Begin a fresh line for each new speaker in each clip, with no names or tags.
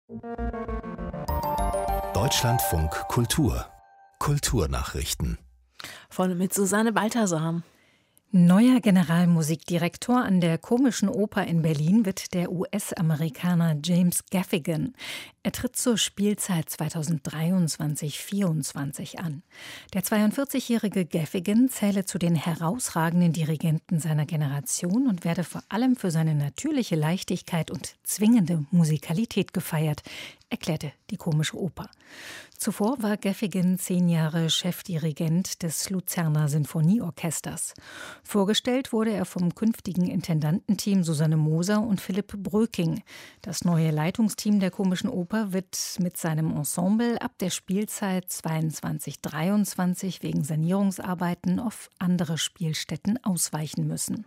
Deutschlandfunk Kultur Kulturnachrichten
Mit Susanne Balthasar.
Neuer Generalmusikdirektor an der Komischen Oper in Berlin wird der US-Amerikaner James Gaffigan. Er tritt zur Spielzeit 2023/24 an. Der 42-jährige Gaffigan zähle zu den herausragenden Dirigenten seiner Generation und werde vor allem für seine natürliche Leichtigkeit und zwingende Musikalität gefeiert, erklärte die Komische Oper. Zuvor war Gaffigan 10 Jahre Chefdirigent des Luzerner Sinfonieorchesters. Vorgestellt wurde er vom künftigen Intendantenteam Susanne Moser und Philipp Bröking. Das neue Leitungsteam der Komischen Oper wird mit seinem Ensemble ab der Spielzeit 22/23 wegen Sanierungsarbeiten auf andere Spielstätten ausweichen müssen.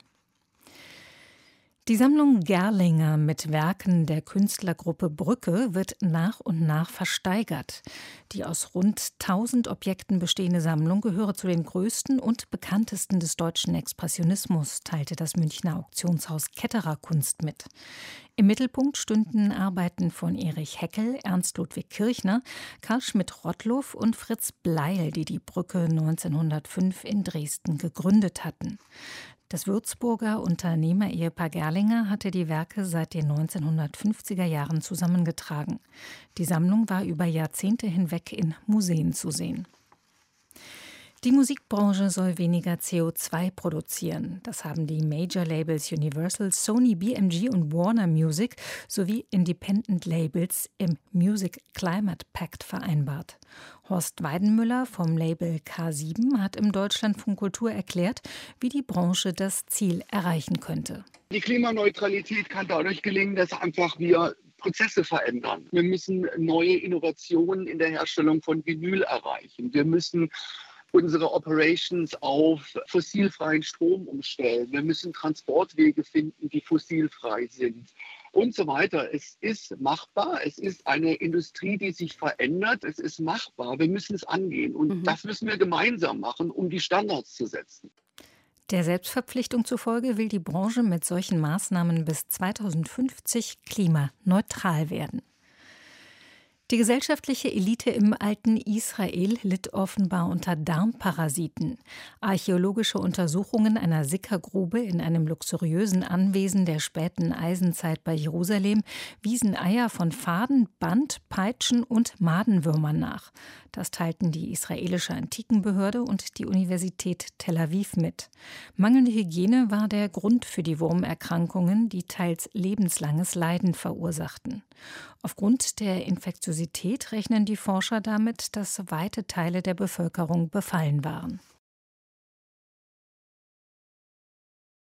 Die Sammlung Gerlinger mit Werken der Künstlergruppe Brücke wird nach und nach versteigert. Die aus rund 1000 Objekten bestehende Sammlung gehöre zu den größten und bekanntesten des deutschen Expressionismus, teilte das Münchner Auktionshaus Ketterer Kunst mit. Im Mittelpunkt stünden Arbeiten von Erich Heckel, Ernst Ludwig Kirchner, Karl Schmidt-Rottluff und Fritz Bleil, die die Brücke 1905 in Dresden gegründet hatten. Das Würzburger Unternehmer-Ehepaar Gerlinger hatte die Werke seit den 1950er Jahren zusammengetragen. Die Sammlung war über Jahrzehnte hinweg in Museen zu sehen. Die Musikbranche soll weniger CO2 produzieren. Das haben die Major-Labels Universal, Sony, BMG und Warner Music sowie Independent-Labels im Music Climate Pact vereinbart. Horst Weidenmüller vom Label K7 hat im Deutschlandfunk Kultur erklärt, wie die Branche das Ziel erreichen könnte.
Die Klimaneutralität kann dadurch gelingen, dass einfach wir Prozesse verändern. Wir müssen neue Innovationen in der Herstellung von Vinyl erreichen. Wir müssen unsere Operations auf fossilfreien Strom umstellen. Wir müssen Transportwege finden, die fossilfrei sind und so weiter. Es ist machbar. Es ist eine Industrie, die sich verändert. Es ist machbar. Wir müssen es angehen. Und das müssen wir gemeinsam machen, um die Standards zu setzen.
Der Selbstverpflichtung zufolge will die Branche mit solchen Maßnahmen bis 2050 klimaneutral werden. Die gesellschaftliche Elite im alten Israel litt offenbar unter Darmparasiten. Archäologische Untersuchungen einer Sickergrube in einem luxuriösen Anwesen der späten Eisenzeit bei Jerusalem wiesen Eier von Faden, Band, Peitschen und Madenwürmern nach. Das teilten die israelische Antikenbehörde und die Universität Tel Aviv mit. Mangelnde Hygiene war der Grund für die Wurmerkrankungen, die teils lebenslanges Leiden verursachten. Aufgrund der Infektiosität rechnen die Forscher damit, dass weite Teile der Bevölkerung befallen waren.